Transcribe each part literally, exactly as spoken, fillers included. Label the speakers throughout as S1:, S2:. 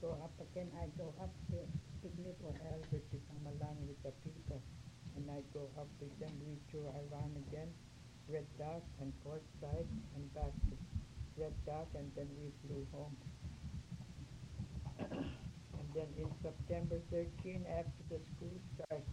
S1: go up again, I go up to picnic or elder to come along with the people. And I go up with them, we tour around again, Red Dog and Port Side and back to Red Dog, and then we flew home. And then in September thirteenth, after the school starts,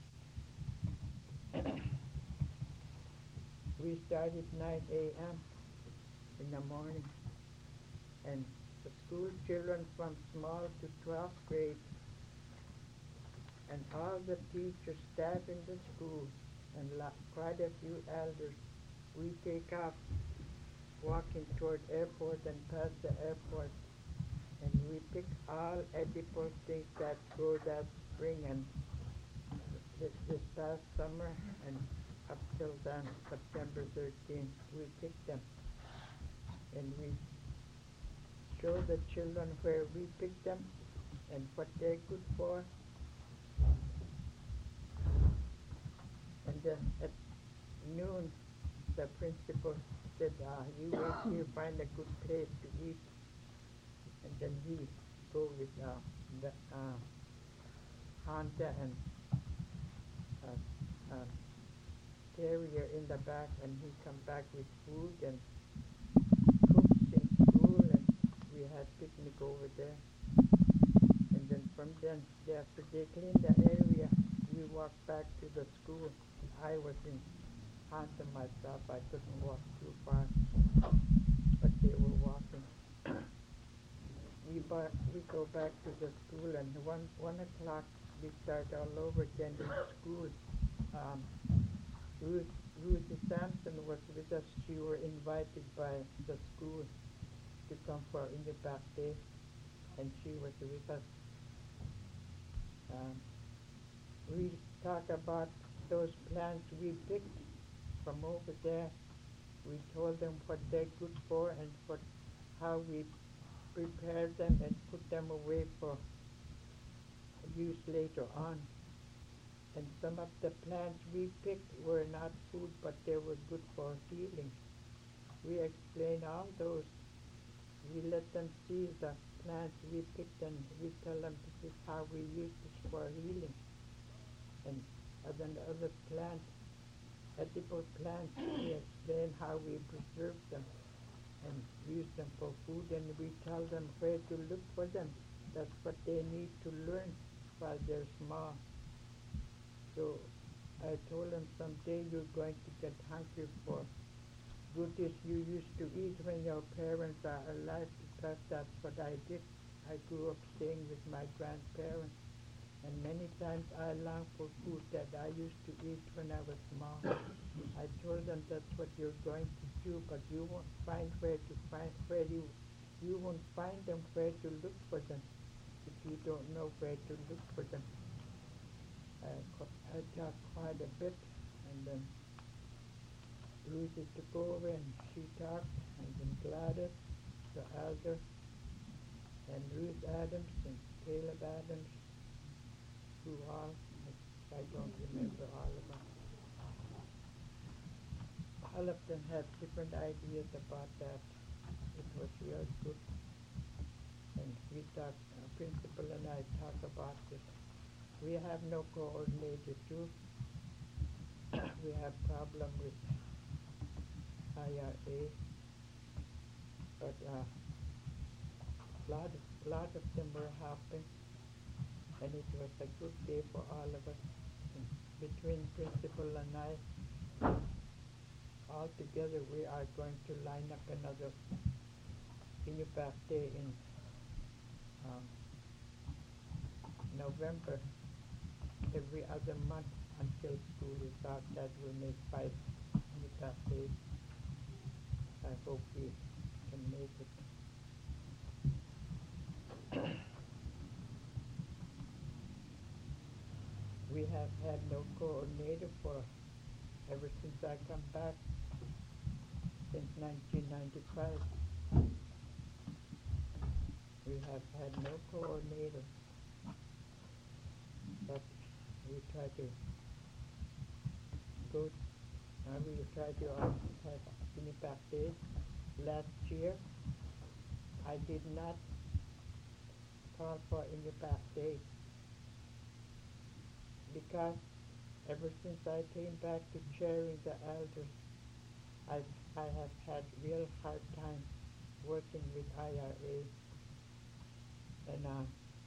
S1: we started nine a.m. in the morning, and the school children from small to twelfth grade and all the teachers, staff in the school, and la- quite a few elders, we take off walking toward airport and past the airport, and we pick all edible things that grow that spring and this, this past summer and up till then, September thirteenth, we pick them, and we show the children where we pick them and what they're good for. And then at noon, the principal said, uh, you wait till you find a good place to eat. And then he go with uh, the uh, Honda and uh, uh, terrier in the back, and he come back with food and cooks in school, and we had picnic over there. And then from then, after they cleaned the area, we walked back to the school. I was in Honda myself. I couldn't walk too far, but they were walking. we bar- we go back to the school, and one one o'clock we start all over again in school. Um, Ruth Ruthie Sampson was with us. She were invited by the school to come for Impact Day, and she was with us. Um, we talk about those plants we picked from over there. We told them what they're good for and what how we prepare them and put them away for use later on. And some of the plants we picked were not food, but they were good for healing. We explain all those. We let them see the plants we picked, and we tell them this is how we use this for healing. And then the other plants, edible plants, we explain how we preserve them and use them for food, and we tell them where to look for them. That's what they need to learn while they're small. So I told them someday you're going to get hungry for goodies you used to eat when your parents are alive, because that's what I did. I grew up staying with my grandparents, and many times I longed for food that I used to eat when I was small. I told them that's what you're going to do, but you won't find where to find where you you won't find them where to look for them if you don't know where to look for them. I, I talked quite a bit, and then Lucy took over and she talked, and then Gladys, the elder, and Ruth Adams and Caleb Adams, who all, I don't remember all of them. All of them had different ideas about that. It was real good. And we talked, uh, principal and I talked about this. We have no coordinator too. We have problem with I R A, but a uh, lot of lot of them were helping, and it was a good day for all of us. And between principal and I, all together we are going to line up another Inupiaq Day in um, November, every other month until school is out. That will make five Inupiaq Days. I hope we can make it. We have had no coordinator for ever since I come back, since nineteen ninety-five. We have had no coordinator, but we try to go, uh, we try to uh, have Inupiaq Days. Last year, I did not call for in your back day. Because ever since I came back to chairing the elders, I've, I have had real hard time working with I R A. And uh,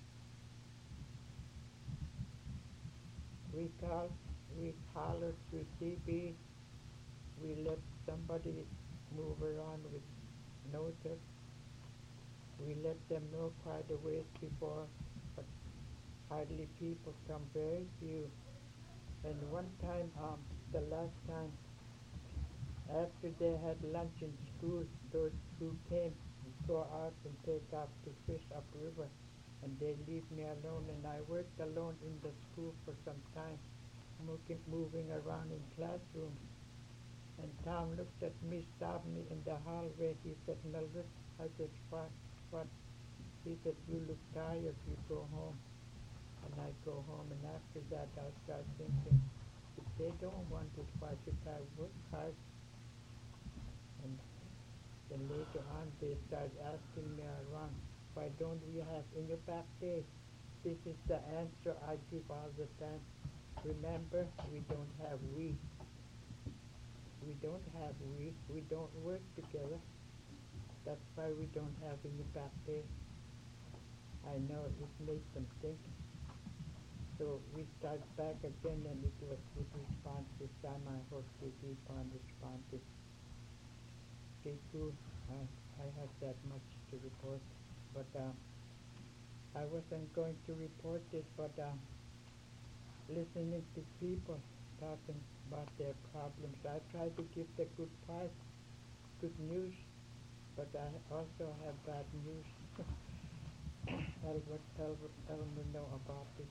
S1: we called, we hollered to C B, we let somebody move around with notice. We let them know quite a ways before, but hardly people come, very few. And one time, um, the last time, after they had lunch in school, those who came go out and take off to fish upriver, and they leave me alone, and I worked alone in the school for some time, moving, moving around in classrooms. And Tom looked at me, stopped me in the hallway. He said, Mildred, I said, what, what? He said, you look tired, you go home. And I go home, and after that I start thinking, if they don't want it, why should I work hard? And then later on they start asking me around, why don't we have in your back day? This is the answer I give all the time. Remember, we don't have we. We don't have we. We don't work together. That's why we don't have in your back day. I know it made them think. So we start back again, and it was good response this time. I hope they keep on responding. Okay, cool. I, I had that much to report, but uh, I wasn't going to report it, but uh, listening to people talking about their problems, I try to give the good part, good news, but I also have bad news. Albert, Albert, Elmer know about it.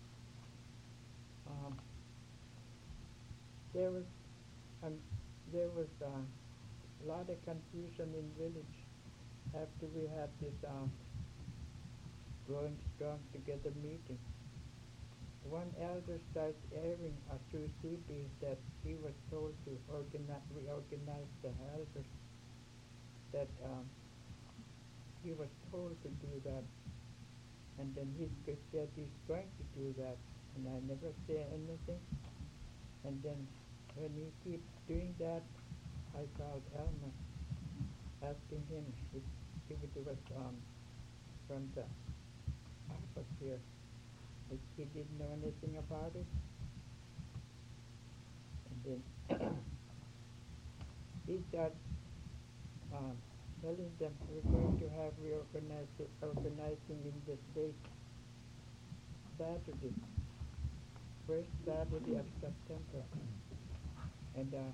S1: Um, there was um, there was uh, a lot of confusion in village after we had this um, growing strong together meeting. One elder starts airing uh, through C B that he was told to organize, reorganize the elders, that um, he was told to do that, and then he said he's going to do that, and I never say anything. And then when he keeps doing that, I called Elmer, asking him if, if it was um, from the office here, if he didn't know anything about it. And then he starts um, telling them we're going to have reorganizing organizing in the state Saturday, first Saturday of September. And uh,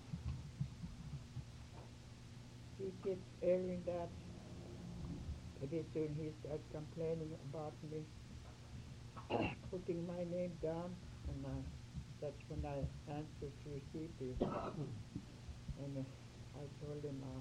S1: he keeps airing that. Pretty soon he starts complaining about me, putting my name down, and uh, that's when I answered through C P. And uh, I told him, uh,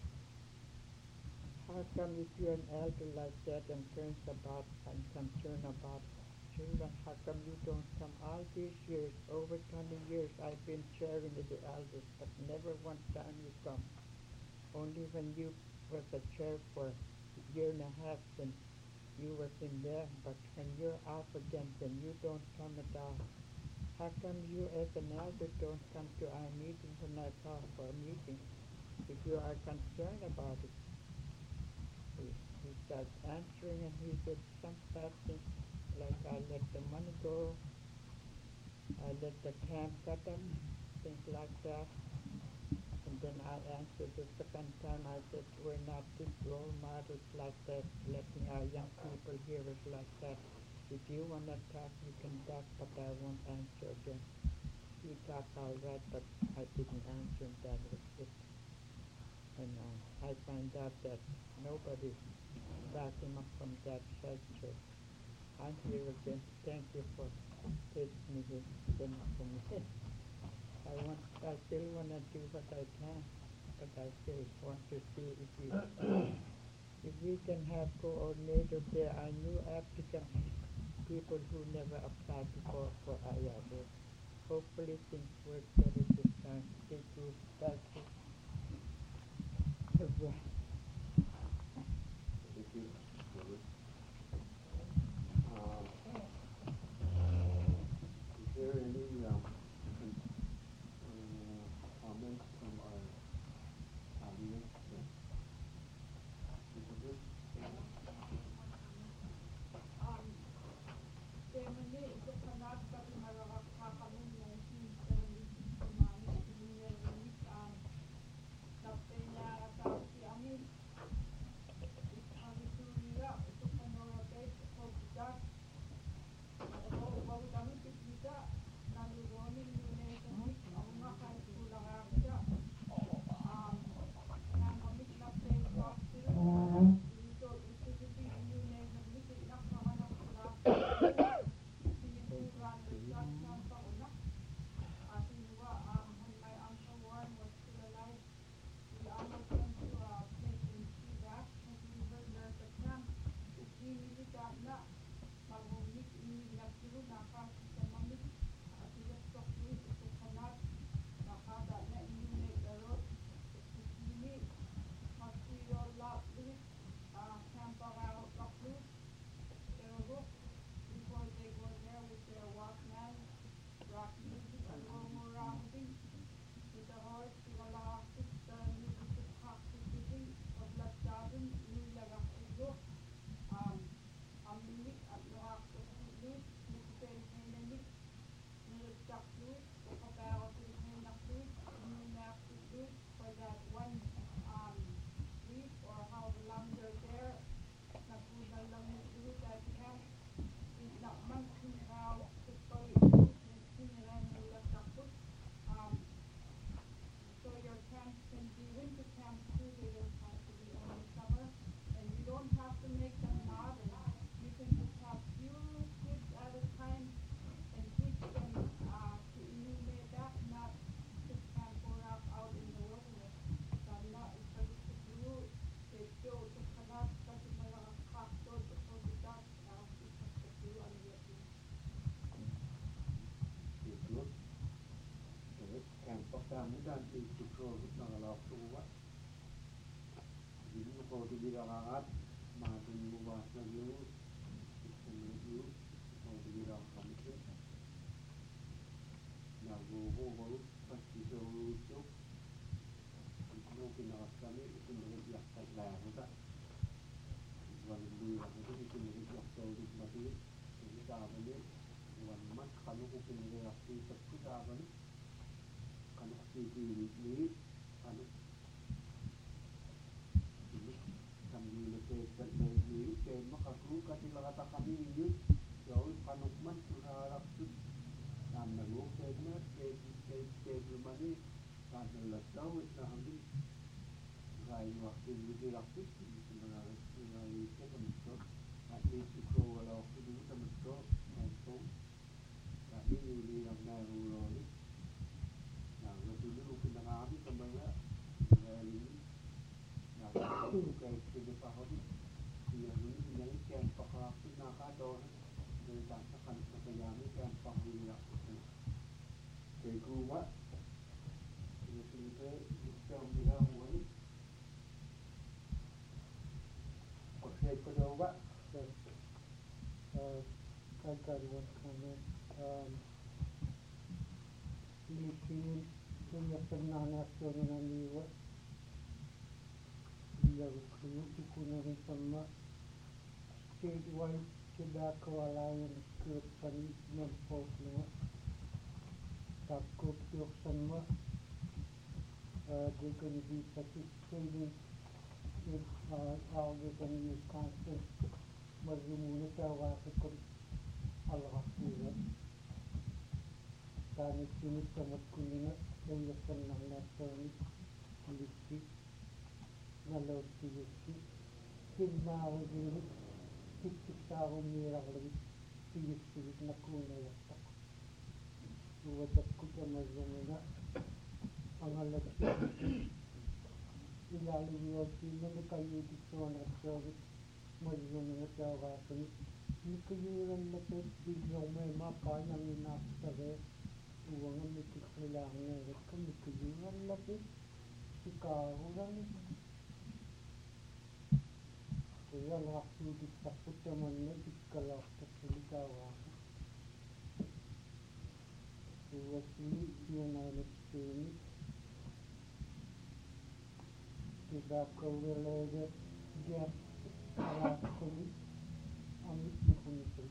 S1: how come if you're an elder like that and cares about and concerned about children, how come you don't come all these years, over twenty years I've been chairing with the elders, but never one time you come. Only when you was a chair for a year and a half, then you was in there, but when you're off again, then you don't come at all. How come you as an elder don't come to our meeting when I call for a meeting? If you are concerned about it. He, he starts answering, and he said some bad things, like I let the money go, I let the camp cut up, things like that. And then I answered the second time, I said, we're not big role models like that, letting our young people hear us like that. If you want to talk, you can talk, but I won't answer again. He talked all right, but I didn't answer him, that was it. And uh, I find out that nobody backed him up from that side, so I'm here again. Thank you for taking me here, standing for me. I want, I still want to do what I can, but I still want to see if we, if we can have coordinators there. I knew applicants, people who never applied before for I R A. Hopefully things work better this time. Stay cool. Thank you.
S2: Thank you. control ng allow to what hindi ko to be at matin mo ba sa view system review ko to be ang committee na go go pasti so so no pinakas kami itinulog sa laro ta walang dulo ito itinulog sa ulit mati hindi ka abali one month kanu ko pinulog sa sa abali kanu si ni kanu communicate that may be kay makagru kasi lakata kami yun so kanukman harap to nam nago kay na kay kay kay mani kada lataw na hangin rai waktu di rakit sebenarnya rai ko kamto at least ko wala ko dito kamto so kami yuli ang narulo ni na natulog ko na kami kamaya rai kay sige pa ho siya rin niya kaya pakakit na kadon dahil sa kanto kaya ni kaya pahulya kay kuwa siyempre gusto nila wali kasi ko daw ba
S3: uh, I got one comment um listening to your banana story na niwa Ikunarin sama statewide tobacco alliance group pani non-folk na that group yok sama uh, they're going to be participating in uh, all they're going to use constant mazumuna sa wakakot alakasura tani sinit kamat kunina layasan ng natoni listi nalaw tiyusi kinnawa dili tiktiksawa miragli tiyusi na kuna yatak uwatak kuta mazumuna ang alaksi ilalimiyosi na nakayudik sa wanagsarit mazumuna sa wakakani nikayuran na sa bigyaw may mapanyang inakasare uwangan nitikilang ngayon ka nikayuran na sa sikahuran kaya waktu disaput temannya dikalah terselikawa Wesley United States tobacco related death alakuli amit dipunipul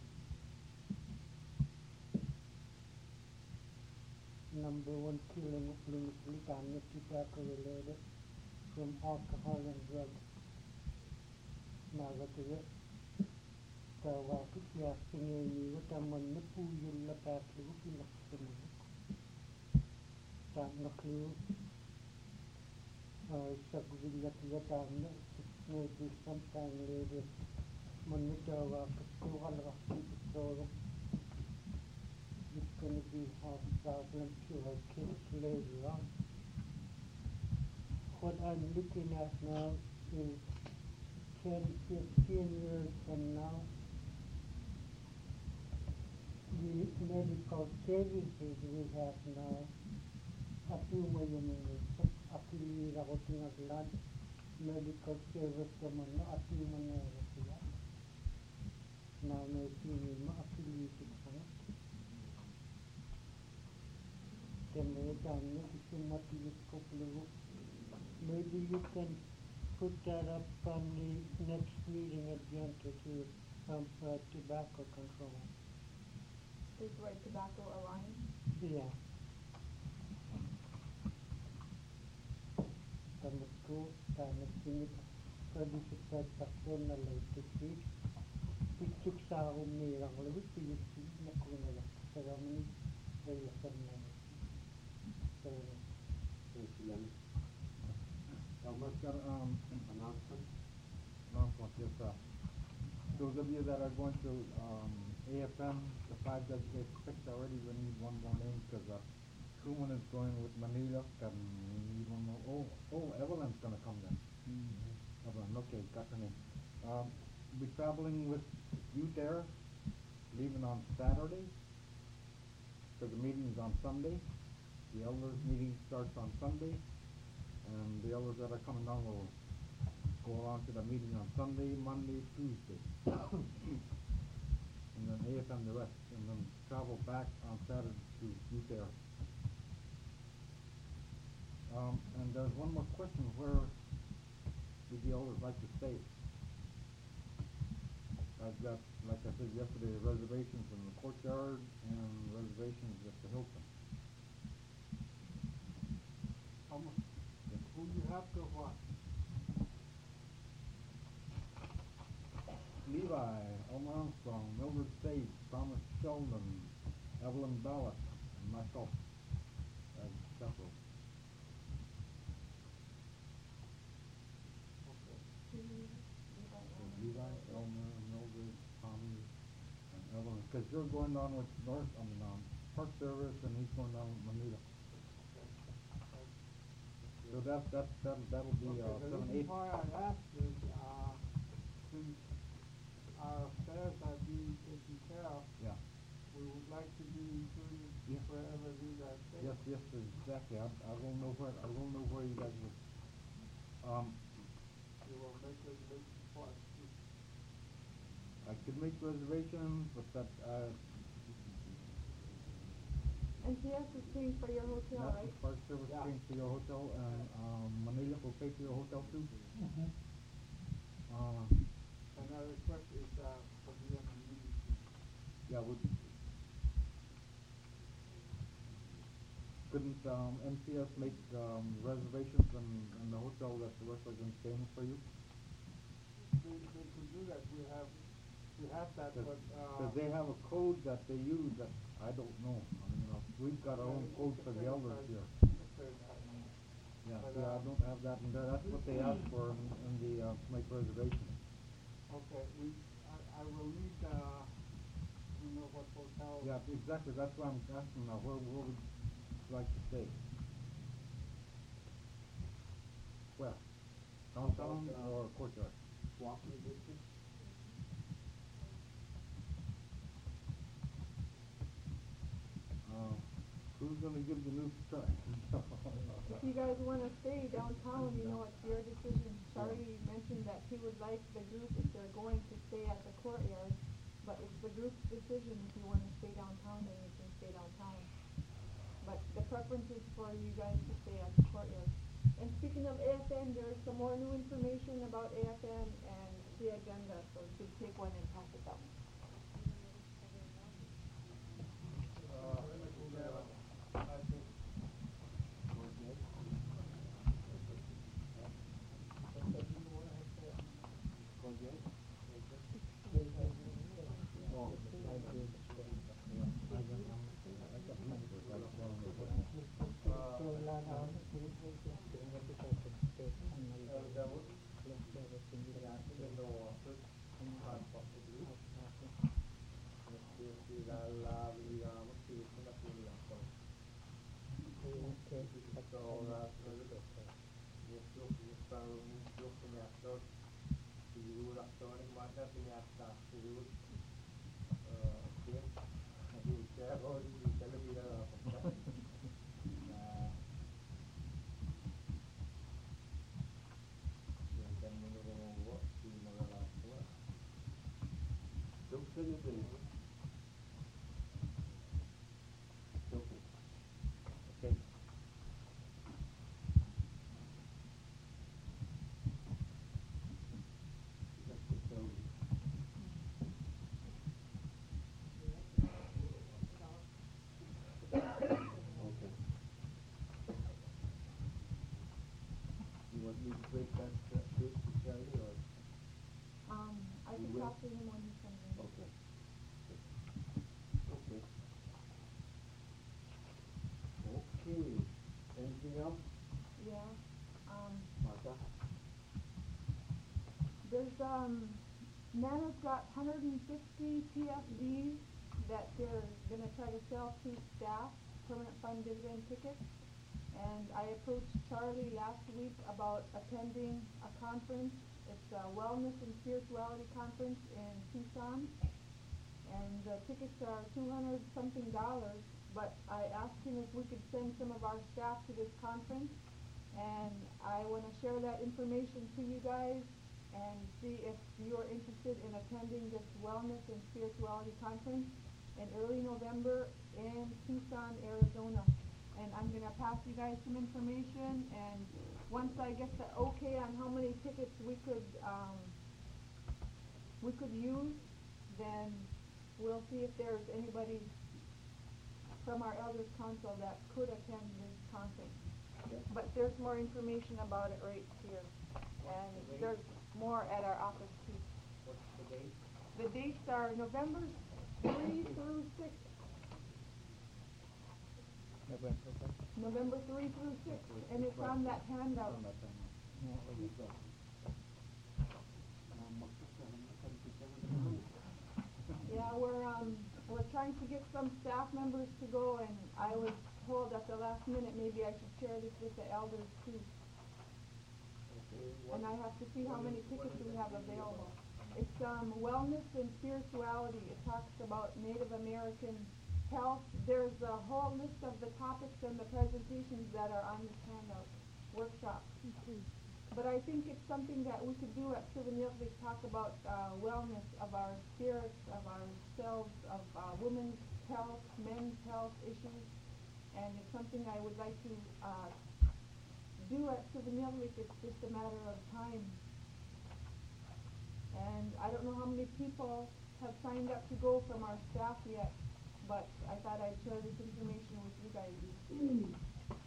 S3: number one killing clinically damaged tobacco related from alcohol and drugs nagatuwa tawakit yasingay niwa taman na puyul na patlo pinakasama tak naklu sa gubilat latang na maybe sometime later man na tawakit ko kalakit ito it's gonna be a problem to our kids later on what I'm looking at now is ten, fifteen years from now, the medical services we have now, api mo yung mga api ako tinaglan, medical service naman na api mo na siya. Now may sinin mo, affiliated ka na. Kaya may dami na isumatiyot ko pulugo. Maybe you can put that up on the next meeting agenda to um, uh, tobacco control.
S4: Statewide Tobacco Alliance?
S3: Yeah. Tamat ko, tamat sinit, pwede sa pagpakon na latest Pichuk sa akong nirang labit, pinisig na ko na lang. Sa raman, rayasan na. So,
S2: sila Master, um, announcement.
S5: Announcement, yes, sir. Those of you that are going to um, A F M, the five that they picked already, we need one more name because uh, Truman is going with Manila, and we need one more. Oh, oh, Evelyn's going to come then. Mm-hmm. Evelyn, okay, got her name. Um, we'll be traveling with Youth Air, leaving on Saturday, because the meeting is on Sunday. the elders meeting starts on Sunday, and the elders that are coming down will go along to the meeting on Sunday, Monday, Tuesday. And then A F M the rest, and then travel back on Saturday to Youth Air. Um, and there's one more question, where would the elders like to stay? I've got, like I said yesterday, reservations in the courtyard and reservations at the Hilton.
S2: How much, who you have to what?
S5: Levi, Elmer Armstrong, Mildred Sage, Thomas Sheldon, Evelyn Ballot, and myself as chaperone. So Levi, Elmer, Mildred, Tommy, and Evelyn, because you're going down with North, I mean, um, Park Service, and he's going down with Manila. So that, that, that, that'll be,
S2: Okay,
S5: uh,
S2: the
S5: seven,
S2: reason
S5: eight.
S2: why I asked is, uh, since our affairs are being taken care of,
S5: Yeah.
S2: we would like to be included
S5: Yeah.
S2: wherever you guys stay.
S5: Yes, yes, exactly. I, I will know where, I will know where you guys live. Um,
S2: You will make reservations for us too.
S5: I could make reservations, but that, uh,
S4: And T S is paying for your hotel,
S5: National
S4: right?
S5: Park Service
S2: Yeah.
S5: pays for your hotel, and, um, Manila will pay for your hotel too.
S3: Mhm.
S5: Uh,
S2: And our request is, uh, for the M M U.
S5: yeah, would, couldn't, um, M C S make, um, reservations in, in the hotel that the wrestlers are staying for you?
S2: They, they could do that, we have, we have that,
S5: Cause,
S2: but, uh.
S5: 'cause they have a code that they use that I don't know. I mean, you know, we've got our own code for the elders here. Yeah,
S2: But,
S5: yeah, I
S2: uh,
S5: don't have that in there. That's what they ask for in, in the, uh, to make reservations.
S2: Okay, we, I, I will need, uh, you know, what hotel.
S5: Yeah, exactly. That's why I'm asking now. Where, where would you like to stay? Where? Downtown
S2: Uh,
S5: or courtyard?
S2: Walking distance.
S5: Uh, who's gonna give the news try?
S4: If you guys wanna stay downtown, you know, it's your decision. Charlie mentioned that he would like the group, if they're going, to stay at the courtyard, but it's the group's decision. If you wanna stay downtown, then you can stay downtown. But the preference is for you guys to stay at the courtyard. And speaking of A F M, there's some more new information about A F M and the agenda, so you should take one and pass it down.
S2: Uh, yeah, I think.
S5: Okay. Okay. You want me to break that, that this to Charlie, or?
S4: Um, I
S5: You
S4: can
S5: will?
S4: talk to him when he comes in.
S5: Okay. Okay. Okay. Anything else,
S4: Yeah, um,
S5: Martha?
S4: there's, um, Nana's got one hundred fifty P F Ds that they're gonna try to sell to staff, permanent fund dividend tickets. And I approached Charlie last week about attending a conference. It's a wellness and spirituality conference in Tucson. And the tickets are two hundred something dollars, but I asked him if we could send some of our staff to this conference, and I wanna share that information to you guys and see if you're interested in attending this wellness and spirituality conference in early November in Tucson, Arizona. And I'm gonna pass you guys some information, and once I get the okay on how many tickets we could, um, we could use, then we'll see if there's anybody from our elders council that could attend this conference.
S2: Okay.
S4: But there's more information about it right here, and there's more at our office too.
S6: What's the date?
S4: The dates are November three through six.
S5: November, okay?
S4: November three through six, and it's on that handout.
S5: On that time. No, it was that.
S2: Ah, magkasahan na kami sa mga
S4: Yeah, we're, um, we're trying to get some staff members to go, and I was told at the last minute, maybe I should share this with the elders too.
S6: Okay, what,
S4: And I have to see how
S6: what
S4: many
S6: is-
S4: tickets
S6: what is
S4: we
S6: it
S4: have
S6: really
S4: available.
S6: about?
S4: It's, um, wellness and spirituality. It talks about Native American health. There's a whole list of the topics and the presentations that are on this handout, workshop. But I think it's something that we could do at Suvinilvik, talk about, uh, wellness of our spirits, of ourselves, of, uh, women's health, men's health issues. And it's something I would like to, uh, do at Suvinilvik. It's just a matter of time. And I don't know how many people have signed up to go from our staff yet, but I thought I'd share this information with you guys.
S2: Anything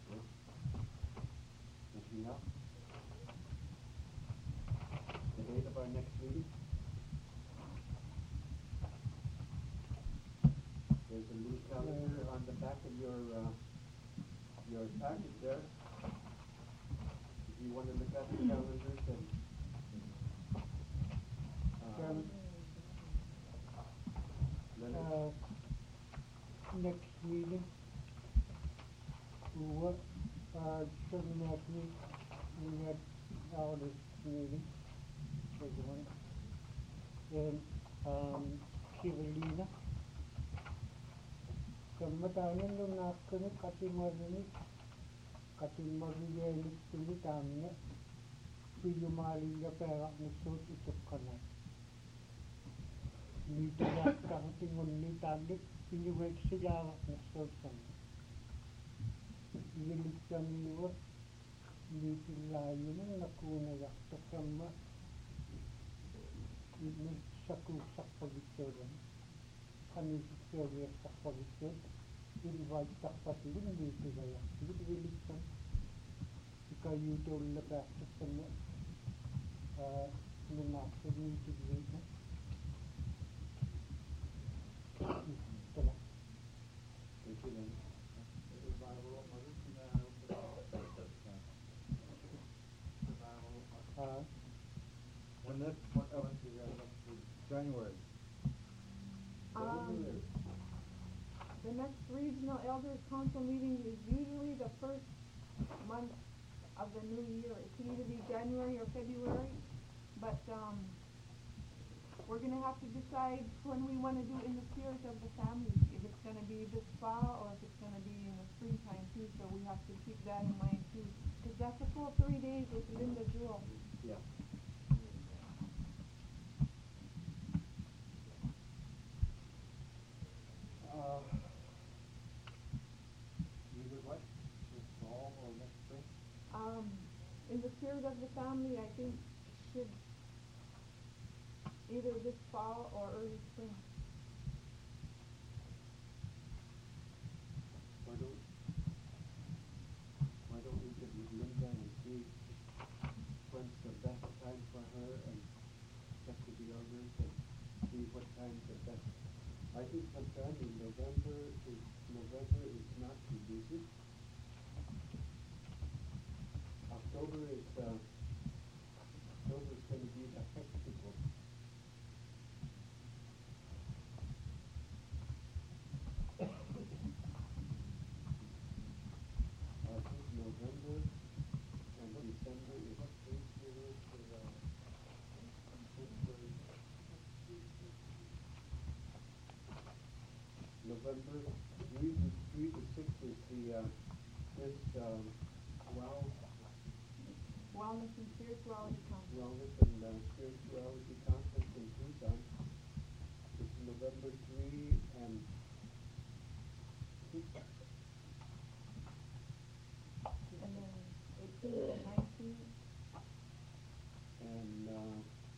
S2: else? The date of our next meeting? There's a new calendar on the back of your, uh, your package there. If you wanna look at the calendars and, um, Leonard,
S3: Uh, next meeting, what, uh, so next week, we had our this meeting, there's one. And, um, Sivalina. Kammatanan nung nakano katimarani, katimarani tuli tamne, piyumaliga pera nisut ituk kana. Nito na kahutingon ni tandi, pinyuwek sila nisut kana. Iyilik kami iwa, nito layo nang nakuna yakta kama, ini sakusak pagitoran. Kami Victoria sa Pagkod, invite sa patilin dito gaya. Iyilik kami. Ikaw yutol na basta sa mga, uh, lumakad nito dito. Tala.
S2: thank you, Leonard.
S3: Uh,
S5: When this, what, uh, January.
S4: Um, the next regional elders council meeting is usually the first month of the new year. It can either be January or February, but, um, we're gonna have to decide when we wanna do it in the spirit of the family. If it's gonna be this fall or if it's gonna be in the springtime too, so we have to keep that in mind too. Cause that's a full three days with Linda Jewel.
S2: Yeah. Uh, you would what? This fall or next spring?
S4: Um, in the spirit of the family, I think should either this fall or early spring.
S2: Why don't, why don't we get with Linda and see when's the best time for her and check with the others and see what time's the best. I think sometime in November is, November is not too busy. October is, uh, October is gonna be the hectic one. I think November and December is November, three to, three to six is the, uh, this, um, well,
S4: Wellness and Spirituality Conference.
S2: Wellness and uh, Spirituality Conference in Tucson. It's November three and six.
S4: And then eighteenth and nineteenth.
S2: And uh,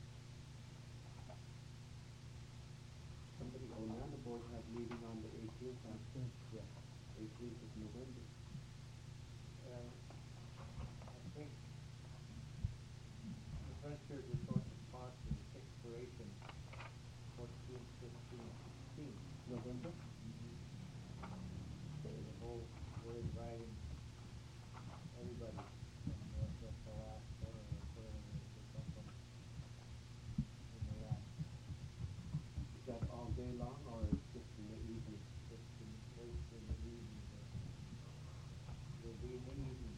S2: somebody, Onana Board has meeting on the eighteenth, huh?
S5: Yeah.
S2: eighteenth of November.
S6: Uh, I think the Frontier Resort sponsors exploration fourteen, fifteen, sixteen.
S2: November?
S6: So the whole, we're inviting everybody from Northwest Alaska or wherever they come from in the land.
S2: Is that all day long or it's just in the evening?
S6: Just in, most in the evening. uh, Will be in the evening.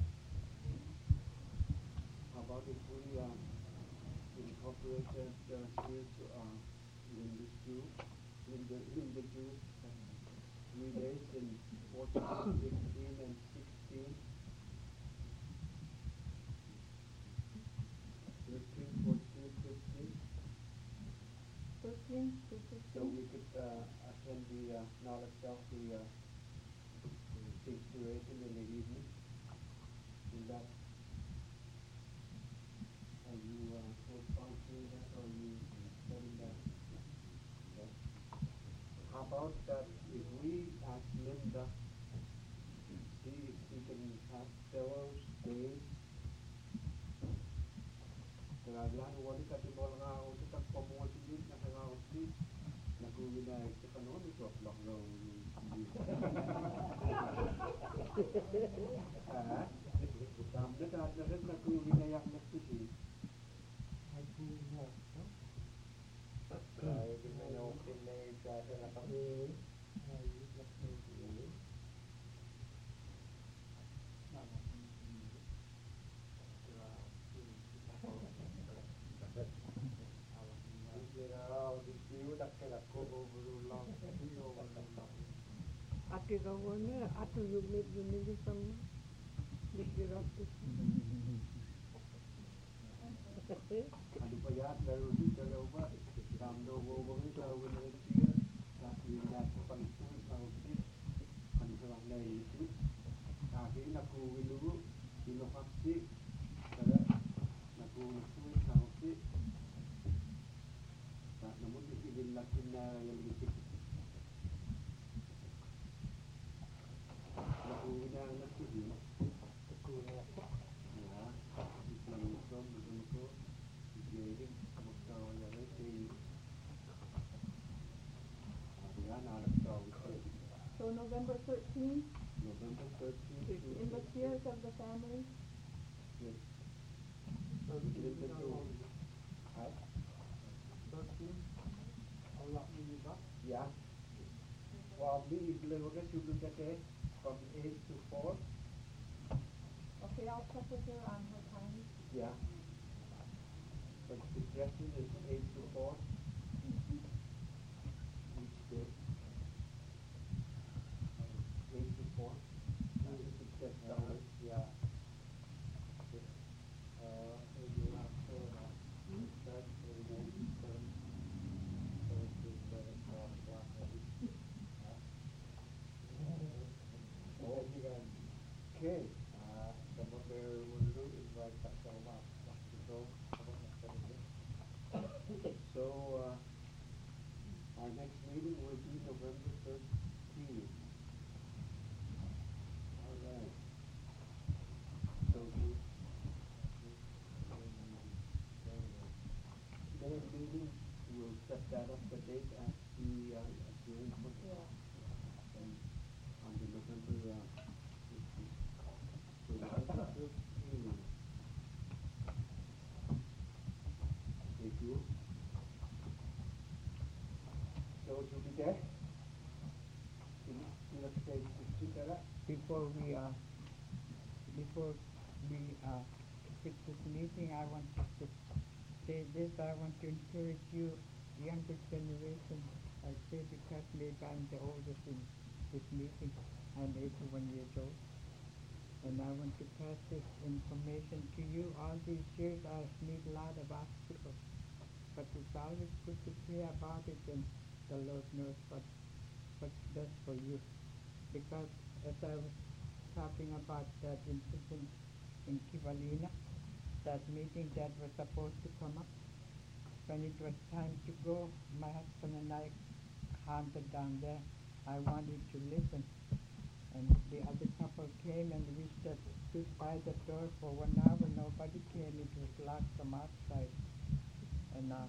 S2: How about if we uh, incorporate that uh, spiritual, uh, Linda Jew, Linda, Linda Jew, three days in fourteen, fifteen, and sixteen? thirteen, fourteen, fifteen?
S4: Thirteen to
S2: So
S4: sixteen.
S2: we could uh, attend the uh, Nala Selfie uh, inspiration in the evening. Is that, are you uh, co-sponsoring that or are you setting that? Okay. How about that if we ask Linda, see if she can have fellows days? Kaya lang, wali ka di mo lang ako sa tagpamuha si Lid na kaya ako si nagkuwinay sa kanon, ito ang lang lang Ah, sampai saat narin nagkuwinay ang nagsusi.
S6: Kaya din may open na yung dada na kami.
S1: Ati kawana, atu yumit yumili sama. Dikirati.
S2: Ano pa yan? Laro din, dalaw ba? Samdo mo ba rin sa wala rin siya? Kasi yung nasa pangsulit na ulit. Ano sa lang naisip? Kasi nakuwilugo, sinukapsi. Kaya nakuwisulit na ulit. Tapos naman isigil natin na yung isip. Nakuwi na ang nagsusin. Ya, isang ito, isang ito. Islerin, magkawa na rin si Ariana, nagkawa ito.
S4: So November thirteenth,
S2: November thirteenth.
S4: in the Tears of the Family.
S2: Yes. Linda Joe. Hi. Yeah. Well, me, if you look at you look at it from eight to four.
S4: Okay, I'll check with her on her time.
S2: Yeah. But suggestion is eight to four. Each day. Eight to four. That's a success hour.
S6: Yeah. Uh, maybe after that, start with the seven, seven to seven o'clock maybe. Oh,
S2: Okay.
S6: uh, some of their will do is like that, so much. So, about that seven days.
S2: So, uh, our next meeting will be November thirteenth. All right. So, the main meeting, we'll set that up the date at the, uh, Zoom,
S4: Yeah.
S2: and on the November, uh, fifteenth. So, November thirteenth. Thank you. So, to be there, let's say, to
S1: Before we, uh, before we, uh, quit this meeting, I want to s- say this, I want to encourage you, younger generation, I say because maybe I'm the oldest in this meeting. I'm eighty-one years old, and I want to pass this information to you. All these years I've met a lot of obstacles, but it's always good to pray about it, and the Lord knows what, what's best for you. Because as I was talking about that incident in Kivalina, that meeting that was supposed to come up, when it was time to go, my husband and I hunted down there. I wanted to listen, and the other couple came, and we stood, stood by the door for one hour. Nobody came. It was locked from outside. And uh,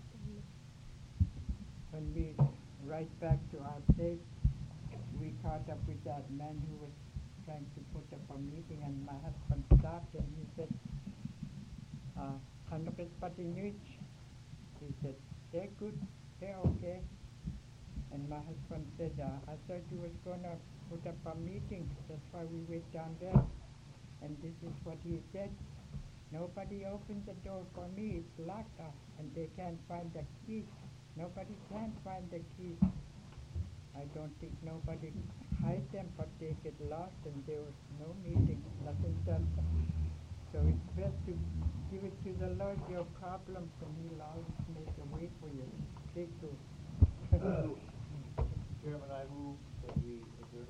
S1: when we right back to our place, we caught up with that man who was trying to put up a meeting, and my husband stopped, and he said, uh, "Hanukes Patinuich." He said, "They're good, they're okay." And my husband said, uh, "I thought you was going to put up a meeting, that's why we went down there." And this is what he said: "Nobody opened the door for me, it's locked up, and they can't find the key. Nobody can find the key. I don't think nobody hide them, but they get lost, and there was no meeting, nothing done." So it's best to give it to the Lord, your problems, and He'll always make a way for you. Take two.
S6: Chairman, I move that we adjourn.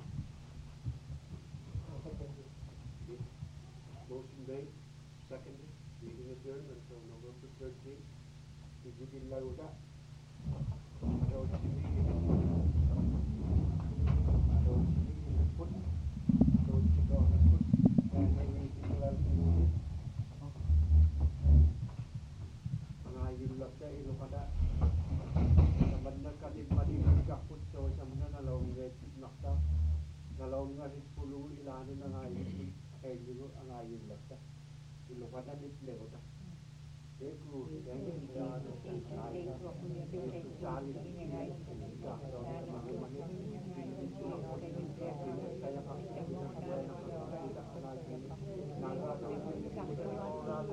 S2: Motion made, seconded, meeting adjourned until November thirteenth. Ijibin Lauda. Adol Chili. Adol Chili in the foot. Adol Chico in the foot. And maybe people else in the foot. Mga yun lang sa ilo kada. Naman na kadit madilig kaput sa isang na nalawang ngetit nakta. Nalawang nga rin pulo ilanin na nga yun. Kaya yun ang ayun lang sa. Ilo kada nit lego ta. Deku, yang berada di sana, itu saling tidak tahu bagaimana itu saya pasti tidak tidak lagi naga orang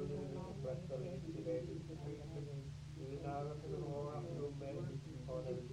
S6: Radio